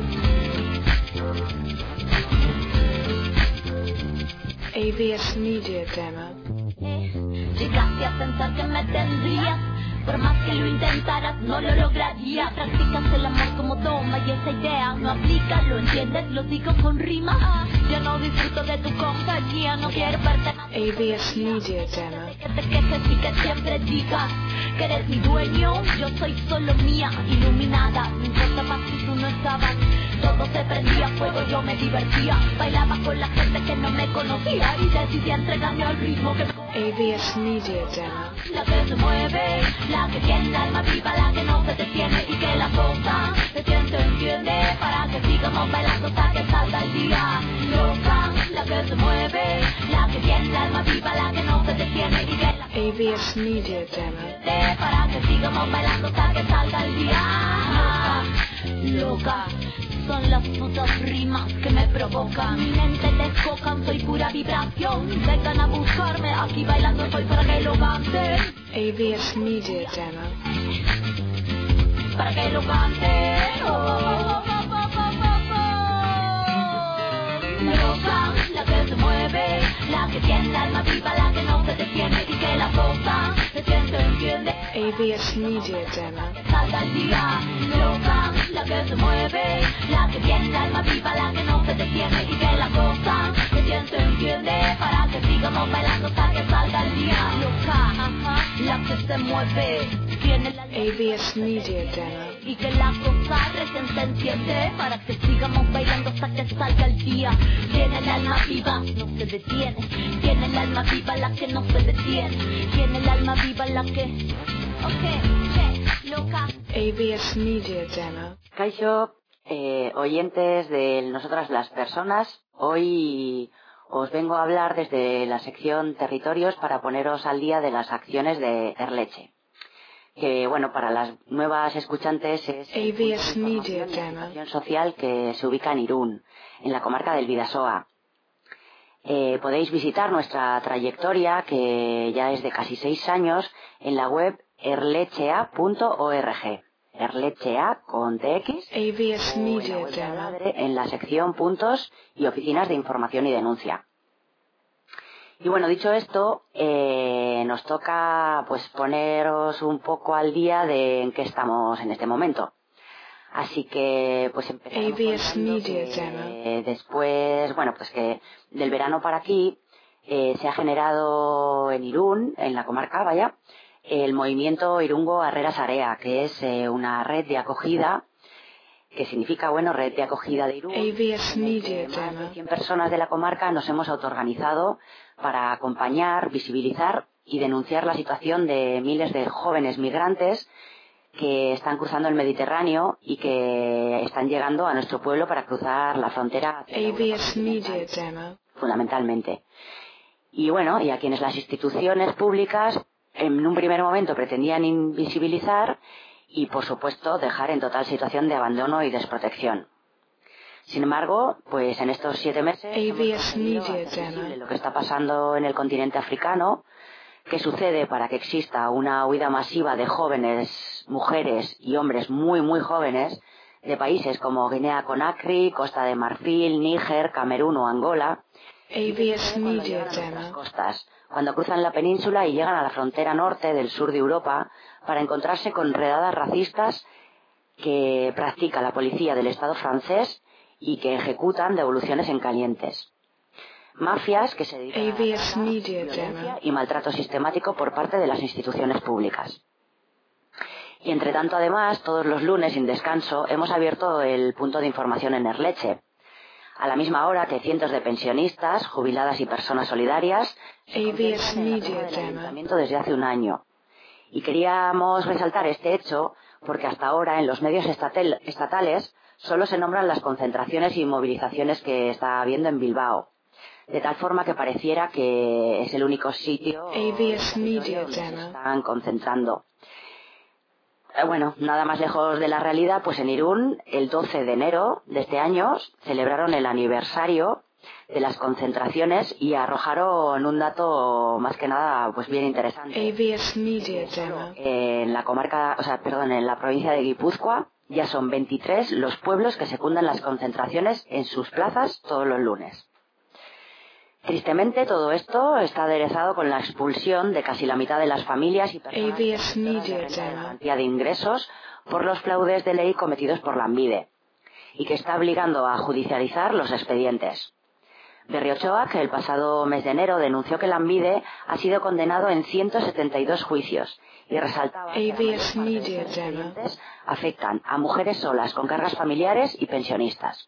A V S Media Demo. Llegaste a pensar que me tendrías, por más que lo intentaras no lo lograría. Practicas el amor como toma y esa idea no aplica, ¿lo entiendes? Lo digo con rima. Yo no disfruto de tu compañía, no quiero verte más. A V S Media Demo. Que te quejes y que siempre digas que eres mi dueño, yo soy solo mía, iluminada. No importa más si tú no estabas, todo se prendía fuego, yo me divertía. Bailaba con la gente que no me conocía y decidí entregarme al ritmo que A V S Media Demo. la que se mueve, la que tiene el alma viva, la que no se detiene y que la cosa recién se entiende, para que sigamos bailando hasta que salga el día. Loca, la que se mueve, la que tiene el alma viva, la que no se detiene y que la A V S Media Demo. entiende, para que sigamos bailando hasta que salga el día. Loca, loca. Son las putas rimas que me provocan, mi mente descocan, soy pura vibración. Vengan a buscarme, aquí bailando soy para que lo canten. A V S Media Demo. Para que lo canten. Oh, oh, oh, oh, oh, oh, oh. Loca, la que se mueve, la que tiene el alma viva, la que no se detiene y que la cosa recién se entiende. A V S Media Demo. Salga el día. Loca, la que se mueve, la que tiene el alma viva, la que no se detiene y que la cosa recién se entiende, para que sigamos bailando hasta que salga el día. Loca, ajá, la que se mueve, tiene el alma A V S Media Demo. y que la cosa recién se enciende, para que sigamos bailando hasta que salga el día. Tiene el alma viva, no se detiene. Tiene el alma viva, la que no se detiene. Tiene el alma viva, la que... Ok, che, loca. A V S Media Demo. Kaixo, eh, oyentes de Nosotras las Personas, hoy os vengo a hablar desde la sección Territorios para poneros al día de las acciones de Erleche, que bueno, para las nuevas escuchantes es A V S Media una Demo. asociación social que se ubica en Irún, en la comarca del Bidasoa. Eh, podéis visitar nuestra trayectoria, que ya es de casi seis años, en la web erlechea punto org. Erlechea con T X. A V S Media o en la web de la Demo. madre, en la sección puntos y oficinas de información y denuncia. Y bueno, dicho esto, eh, nos toca pues poneros un poco al día de en qué estamos en este momento. Así que pues empezamos A V S contando Media que, Demo. eh, después, bueno, pues que del verano para aquí eh, se ha generado en Irún, en la comarca, vaya, el movimiento Irungo Harreras Area, que es eh, una red de acogida, que significa, bueno, red de acogida de Irún, A V S en el Media que más de Demo. cien personas de la comarca nos hemos autoorganizado para acompañar, visibilizar y denunciar la situación de miles de jóvenes migrantes que están cruzando el Mediterráneo y que están llegando a nuestro pueblo para cruzar la frontera hacia A la V Europa S Media continental, Demo. fundamentalmente. Y bueno, y a quienes las instituciones públicas en un primer momento pretendían invisibilizar y, por supuesto, dejar en total situación de abandono y desprotección. Sin embargo, pues en estos siete meses A V S hemos conseguido Media hacer Demo. visible lo que está pasando en el continente africano, qué sucede para que exista una huida masiva de jóvenes, mujeres y hombres muy, muy jóvenes de países como Guinea-Conakry, Costa de Marfil, Níger, Camerún o Angola. A V S Media Las Demo. costas, cuando cruzan la península y llegan a la frontera norte del sur de Europa para encontrarse con redadas racistas que practica la policía del Estado francés y que ejecutan devoluciones en calientes. Mafias que se dedican a A V S la Media violencia Demo. y maltrato sistemático por parte de las instituciones públicas. Y entre tanto, además, todos los lunes sin descanso hemos abierto el punto de información en Erleche, a la misma hora que cientos de pensionistas, jubiladas y personas solidarias se A V S concentran en la Media zona del Demo. ayuntamiento desde hace un año. Y queríamos resaltar este hecho porque hasta ahora en los medios estatal- estatales solo se nombran las concentraciones y movilizaciones que está habiendo en Bilbao, de tal forma que pareciera que es el único sitio A V S del territorio Media donde se Demo. están concentrando. Eh, Bueno, nada más lejos de la realidad, pues en Irún, el doce de enero de este año, celebraron el aniversario de las concentraciones y arrojaron un dato más que nada pues bien interesante. A V S Media Demo. En la comarca, o sea, perdón, en la provincia de Guipúzcoa ya son veintitrés los pueblos que secundan las concentraciones en sus plazas todos los lunes. Tristemente, todo esto está aderezado con la expulsión de casi la mitad de las familias y personas A V S perceptoras de Media renta de Demo. garantía de ingresos por los fraudes de ley cometidos por Lanbide y que está obligando a judicializar los expedientes. Berriochoa, que el pasado mes de enero denunció que Lanbide ha sido condenado en ciento setenta y dos juicios y resaltaba que la A V mayor S parte de Media estos Demo. expedientes afectan a mujeres solas con cargas familiares y pensionistas.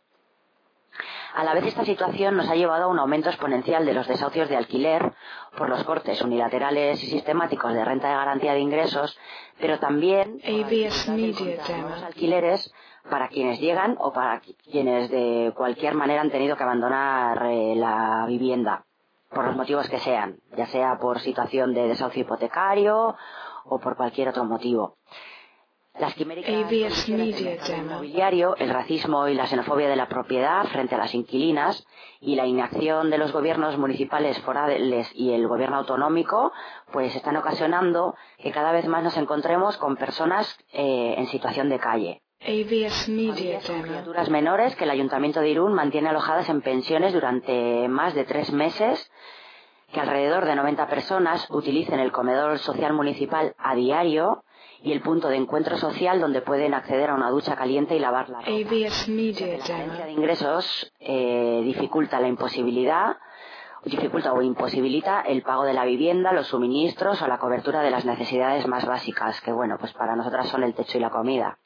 A la vez, esta situación nos ha llevado a un aumento exponencial de los desahucios de alquiler por los cortes unilaterales y sistemáticos de renta de garantía de ingresos, pero también por la A V S dificultad de Media encontrar nuevos Demo. alquileres para quienes llegan o para quienes de cualquier manera han tenido que abandonar eh, la vivienda, por los motivos que sean, ya sea por situación de desahucio hipotecario o por cualquier otro motivo. Las quiméricas A V S condiciones del Media mercado Demo. inmobiliario, el racismo y la xenofobia de la propiedad frente a las inquilinas y la inacción de los gobiernos municipales, forales y el gobierno autonómico, pues están ocasionando que cada vez más nos encontremos con personas eh, en situación de calle. A V S Media Familias con Demo. criaturas menores que el Ayuntamiento de Irún mantiene alojadas en pensiones durante más de tres meses, que alrededor de noventa personas utilicen el comedor social municipal a diario y el punto de encuentro social donde pueden acceder a una ducha caliente y lavar la ropa. A V S Media La carencia de Demo. ingresos eh, dificulta la imposibilidad, dificulta o imposibilita el pago de la vivienda, los suministros o la cobertura de las necesidades más básicas, que bueno, pues para nosotras son el techo y la comida.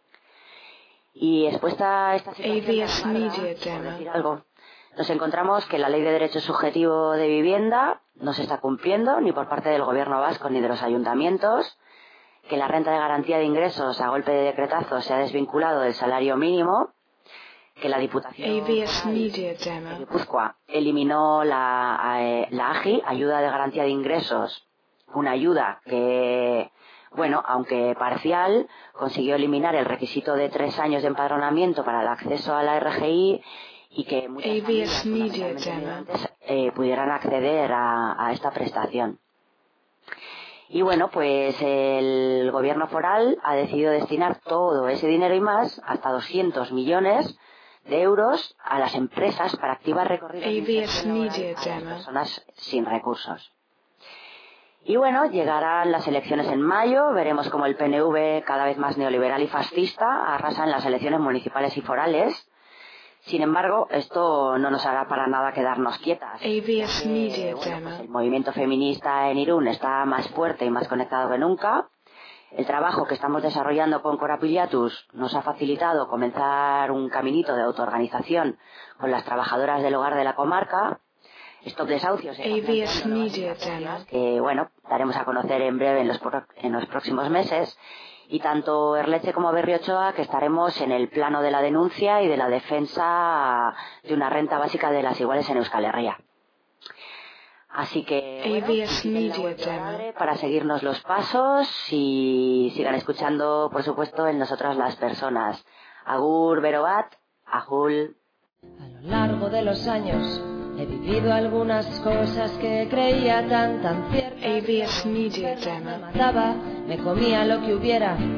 Y expuesta a esta situación, A V S tan mala, Media por Demo. decir algo, nos encontramos que la Ley de Derecho Subjetivo de Vivienda no se está cumpliendo ni por parte del Gobierno vasco ni de los ayuntamientos, que la renta de garantía de ingresos a golpe de decretazo se ha desvinculado del salario mínimo, que la Diputación A V S Foral Media de Demo. Guipúzcoa eliminó la, eh, la A G I, Ayuda de Garantía de Ingresos, una ayuda que, bueno, aunque parcial, consiguió eliminar el requisito de tres años de empadronamiento para el acceso a la R G I y que muchas A V familias, S Media fundamentalmente Demo. migrantes, eh, pudieran acceder a, a esta prestación. Y bueno, pues el gobierno foral ha decidido destinar todo ese dinero y más, hasta doscientos millones de euros, a las empresas para activar recorridos de A V S inserción Media laboral a las Demo. personas sin recursos. Y bueno, llegarán las elecciones en mayo, veremos cómo el P N V, cada vez más neoliberal y fascista, arrasa en las elecciones municipales y forales. Sin embargo, esto no nos hará para nada quedarnos quietas. A V S Eh, Media bueno, pues Demo. el movimiento feminista en Irún está más fuerte y más conectado que nunca. El trabajo que estamos desarrollando con Corapiliatus nos ha facilitado comenzar un caminito de autoorganización con las trabajadoras del hogar de la comarca. Stop Desahucios A V S Media Demo. que, bueno, daremos a conocer en breve en los, pro- en los próximos meses. Y tanto Erleche como Berriochoa, que estaremos en el plano de la denuncia y de la defensa de una renta básica de las iguales en Euskal Herria. Así que, bueno, A V S visiten la Media web de Demo. Madre para seguirnos los pasos y sigan escuchando, por supuesto, en nosotras las personas. Agur, Berobat, Ajul. A lo largo de los años he vivido algunas cosas que creía tan tan ciertas. A V S Media Me Demo. mataba, me comía lo que hubiera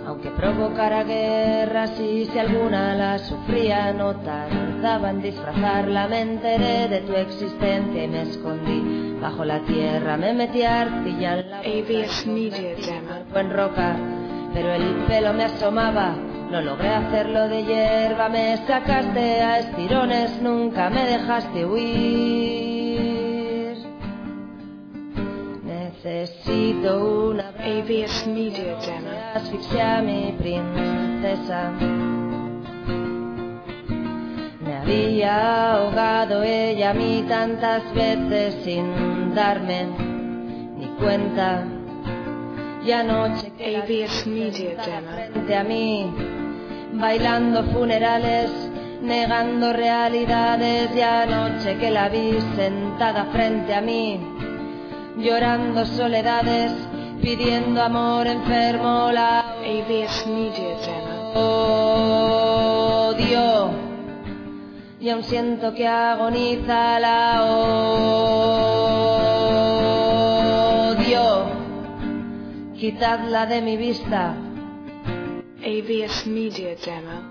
aunque provocara guerras y si alguna la sufría no tardaba en disfrazarla. Me enteré de tu existencia y me escondí bajo la tierra, me metí arcilla en la boca, A V S Media Demo. en roca, pero el pelo me asomaba. No logré hacerlo de hierba, me sacaste a estirones, nunca me dejaste huir. Necesito una A V S Media Demo. asfixia a mi princesa. Me había ahogado ella a mí tantas veces sin darme ni cuenta. Y anoche que A V S Media Demo. frente a mí, bailando funerales, negando realidades. Y anoche que la vi sentada frente a mí, llorando soledades, pidiendo amor enfermo, la A V S Media Demo. odio. Y aún siento que agoniza, la odio. Quitadla de mi vista. A V S Media Demo.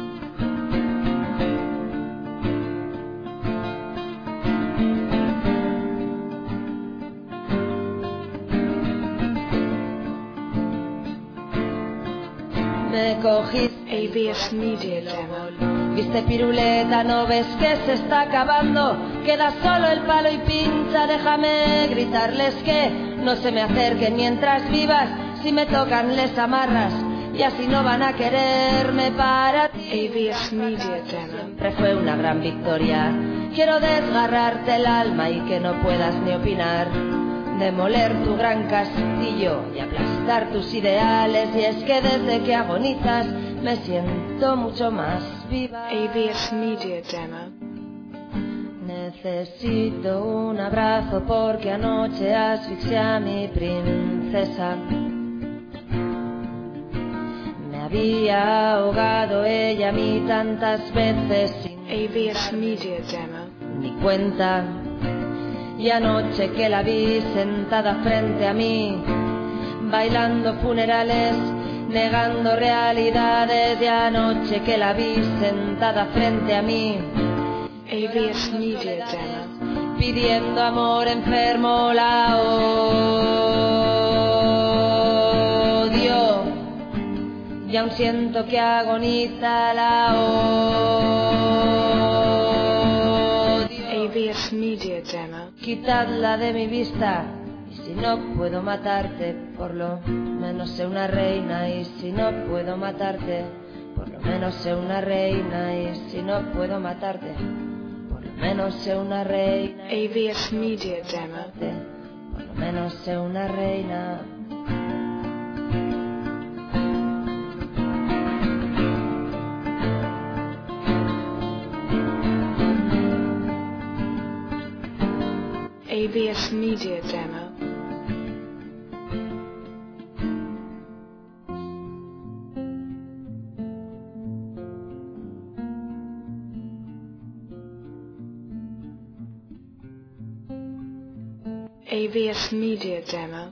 Me cogiste A V S Media Demo. Viste piruleta, no ves que se está acabando. Queda solo el palo y pincha. Déjame gritarles que no se me acerquen mientras vivas. Si me tocan les amarras y así no van a quererme. Para ti A V S Media Demo. siempre fue una gran victoria. Quiero desgarrarte el alma y que no puedas ni opinar. Demoler tu gran castillo y aplastar tus ideales. Y es que desde que agonizas me siento mucho más viva. A V S Media Demo. Necesito un abrazo porque anoche asfixié a mi princesa. Me había ahogado ella a mí tantas veces sin A V S Media Demo. ni cuenta. Y anoche que la vi sentada frente a mí, bailando funerales, negando realidades. Y anoche que la vi sentada frente a mí, A V S Media Demo. pidiendo amor enfermo, la odio. Y aún siento que agoniza, la odio. A V S Media Demo. Quitadla de mi vista. Y si no puedo matarte, por lo menos sé una reina. Y si no puedo matarte, por lo menos sé una reina. Y si no puedo matarte, por lo menos sé una reina. A V S Media Demo. Por lo menos sé una reina. A V S Media Demo. A V S Media Demo.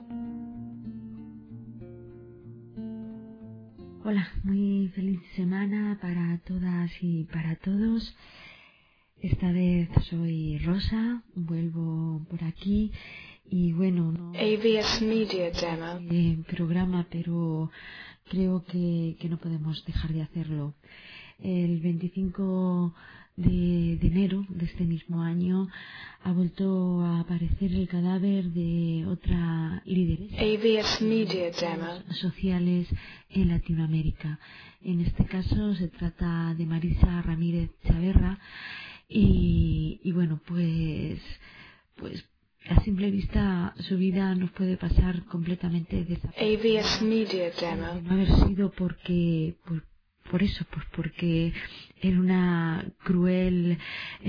Hola, muy feliz semana para todas y para todos. Esta vez soy Rosa, vuelvo por aquí y bueno, no A V S Media Demo. eh, programa, pero creo que, que no podemos dejar de hacerlo. El veinticinco de, de enero de este mismo año ha vuelto a aparecer el cadáver de otra lideresa A V S Media Demo. sociales en Latinoamérica. En este caso se trata de Marisa Ramírez Chaverra. Y, y bueno, pues, pues a simple vista su vida nos puede pasar completamente desapercibida. A V S Media Demo. De no haber sido porque, por, por eso, pues porque era una cruel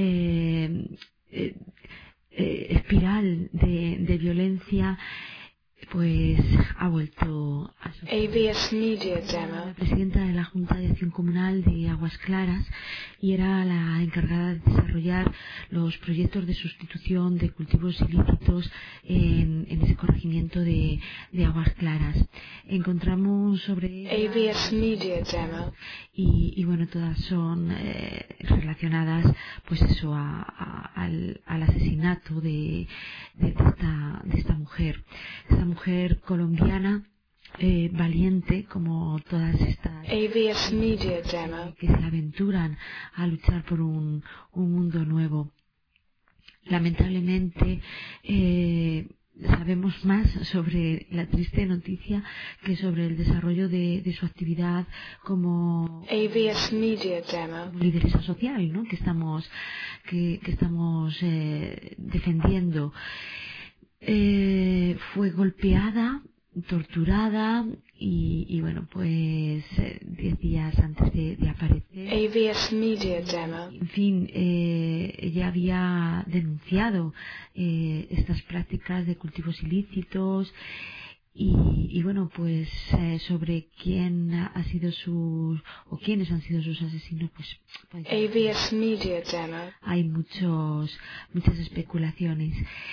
eh, eh, eh, espiral de, de violencia pues ha vuelto a su... A B S Media Demo. La presidenta de la Junta de Acción Comunal de Aguas Claras y era la encargada de desarrollar los proyectos de sustitución de cultivos ilícitos en, en ese corregimiento de, de Aguas Claras. Encontramos sobre A B S Media Demo. y, y bueno, todas son eh, relacionadas pues eso a, a, al, al asesinato de, de, de, esta, de esta mujer. Esta mujer colombiana eh, valiente como todas estas A B S Media Demo. que se aventuran a luchar por un, un mundo nuevo. Lamentablemente eh, sabemos más sobre la triste noticia que sobre el desarrollo de, de su actividad como A B S Media Demo. lideresa social, ¿no? que estamos que, que estamos eh, defendiendo. Eh, fue golpeada, torturada y, y bueno, pues eh, diez días antes de, de aparecer. A B S Media Demo. En fin, eh, ella había denunciado eh, estas prácticas de cultivos ilícitos y, y bueno, pues eh, sobre quién ha sido sus o quiénes han sido sus asesinos, pues, pues A B S Media Demo. hay muchos muchas especulaciones.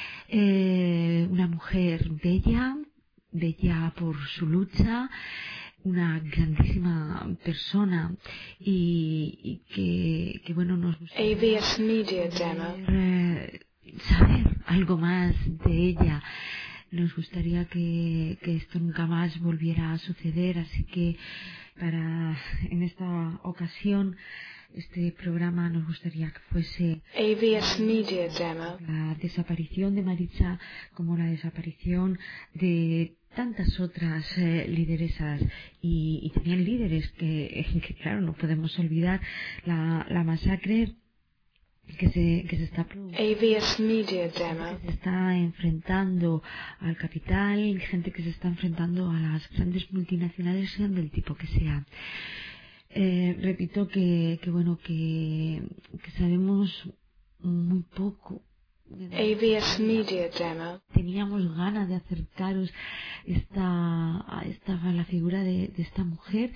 Eh, una mujer bella, bella por su lucha, una grandísima persona y, y que, que bueno nos gusta A B S Media Demo. eh, saber algo más de ella. Nos gustaría que, que esto nunca más volviera a suceder, así que para en esta ocasión este programa nos gustaría que fuese A B S Media Demo. la desaparición de Maritza como la desaparición de tantas otras eh, lideresas y, y también líderes que, que claro no podemos olvidar la, la masacre que se, que se está A B S Media Demo. que se está enfrentando al capital, gente que se está enfrentando a las grandes multinacionales, sean del tipo que sea. Eh, repito que, que bueno que, que sabemos muy poco. A B S Media Demo. Teníamos ganas de acercaros esta, a esta a la figura de, de esta mujer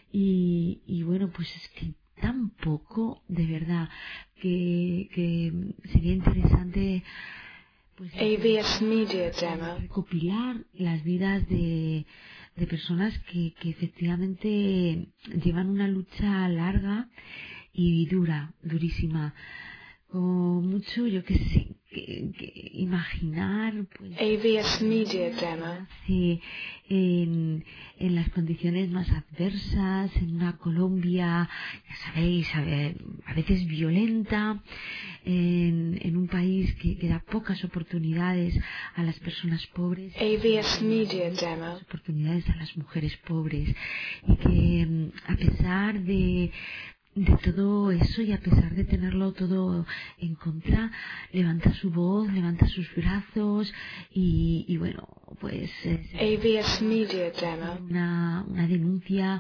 y, y bueno pues es que tan poco de verdad que, que sería interesante pues A B S Media Demo. recopilar las vidas de, de personas que, que efectivamente llevan una lucha larga y dura, durísima. Como mucho, yo que sé, que, que imaginar pues, A B S Media Demo. hace en, en las condiciones más adversas, en una Colombia, ya sabéis, a, ver, a veces violenta, en, en un país que, que da pocas oportunidades a las personas pobres, A B S Media Demo. oportunidades a las mujeres pobres, y que a pesar de de todo eso y a pesar de tenerlo todo en contra, levanta su voz, levanta sus brazos y, y bueno, pues es A B S Media Demo. una, una denuncia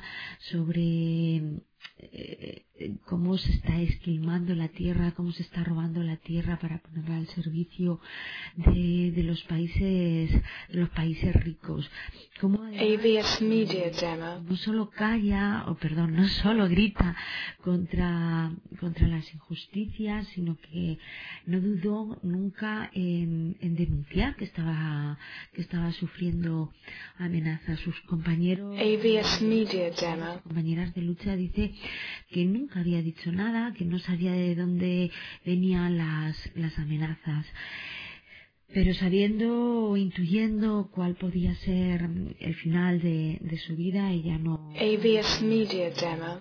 sobre eh, cómo se está esquilmando la tierra, cómo se está robando la tierra para ponerla al servicio de, de los países de los países ricos. Cómo A B S Media Demo. no solo calla, o perdón, no solo grita contra, contra las injusticias, sino que no dudó nunca en, en denunciar que estaba, que estaba sufriendo amenazas. Sus compañeros, A B S Media Demo. compañeras de lucha, dice que nunca había dicho nada, que no sabía de dónde venían las, las amenazas. Pero sabiendo o intuyendo cuál podía ser el final de, de su vida, ella no... A B S Media Demo.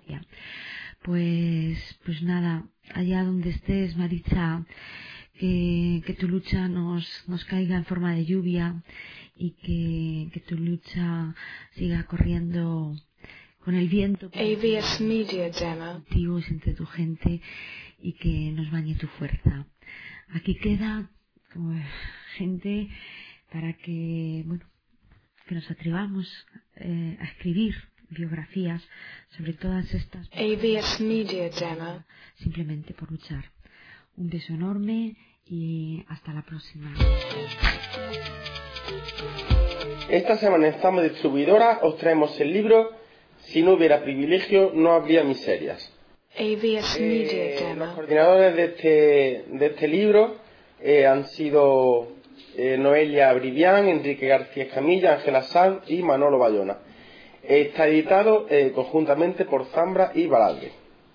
Pues, pues nada, allá donde estés, Maritza, que, que tu lucha nos, nos caiga en forma de lluvia y que, que tu lucha siga corriendo con el viento. A B S Media Demo. Contigo, entre tu gente y que nos bañe tu fuerza. Aquí queda como gente para que, bueno, que nos atrevamos eh, a escribir biografías sobre todas estas A B S Media Demo. simplemente por luchar. Un beso enorme y hasta la próxima. Esta semana en Zama Distribuidora os traemos el libro Si no hubiera privilegio, no habría miserias. A V S Media Eh, Demo. los coordinadores de este, de este libro eh, han sido eh, Noelia Brivián, Enrique García Camilla, Ángela Sanz y Manolo Bayona. Está editado eh, conjuntamente por Zambra y Baladre.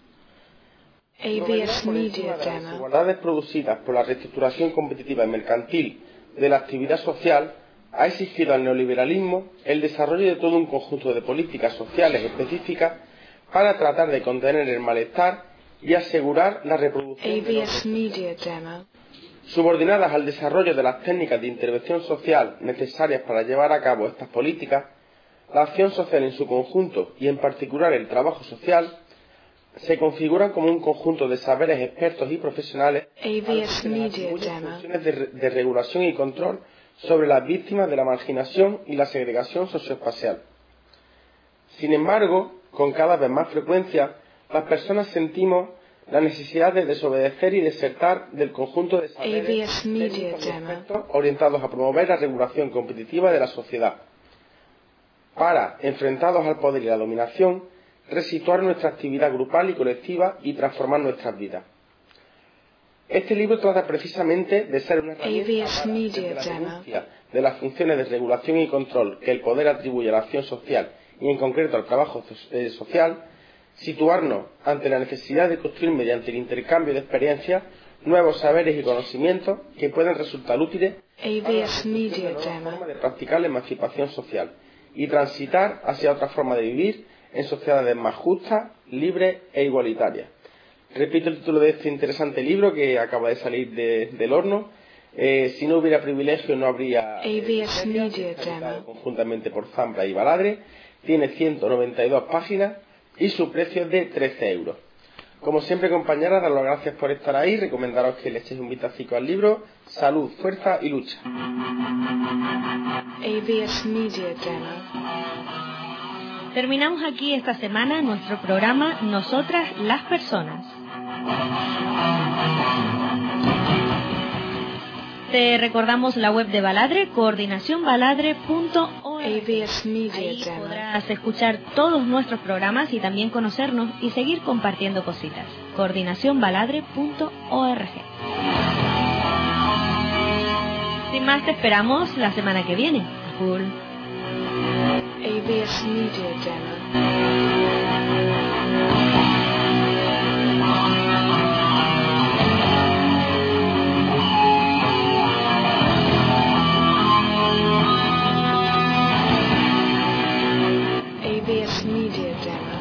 A V S Media Las Demo. desigualdades producidas por la reestructuración competitiva y mercantil de la actividad social ha exigido al neoliberalismo el desarrollo de todo un conjunto de políticas sociales específicas para tratar de contener el malestar y asegurar la reproducción A de V los S Media Demo. subordinadas al desarrollo de las técnicas de intervención social necesarias para llevar a cabo estas políticas. La acción social en su conjunto y en particular el trabajo social se configuran como un conjunto de saberes expertos y profesionales A V S Media Demo. funciones de, de regulación y control sobre las víctimas de la marginación y la segregación socioespacial. Sin embargo, con cada vez más frecuencia, las personas sentimos la necesidad de desobedecer y desertar del conjunto de A V S saberes Media técnicos y Demo. expertos orientados a promover la regulación competitiva de la sociedad, para, enfrentados al poder y la dominación, resituar nuestra actividad grupal y colectiva y transformar nuestras vidas. Este libro trata precisamente de ser una herramienta A V S para, Media desde la Demo. denuncia de las funciones de regulación y control que el poder atribuye a la acción social y en concreto al trabajo eh, social, situarnos ante la necesidad de construir mediante el intercambio de experiencias nuevos saberes y conocimientos que pueden resultar útiles A V S Media Demo. de practicar la emancipación social y transitar hacia otra forma de vivir en sociedades más justas, libres e igualitarias. Repito el título de este interesante libro que acaba de salir de, del horno. Eh, si no hubiera privilegio no habría A V S Media Demo. conjuntamente por Zambra y Baladre. Tiene ciento noventa y dos páginas y su precio es de trece euros. Como siempre, compañeras, daros las gracias por estar ahí. Recomendaros que le echéis un vistazo al libro. Salud, fuerza y lucha. A V S Media Demo. Terminamos aquí esta semana nuestro programa Nosotras las Personas. Te recordamos la web de Baladre, coordinación baladre punto org. A V S Media Ahí Demo. podrás escuchar todos nuestros programas y también conocernos y seguir compartiendo cositas. coordinación baladre punto org. Sin más, te esperamos la semana que viene. Cool. A V S Media Demo. A V S Media Demo.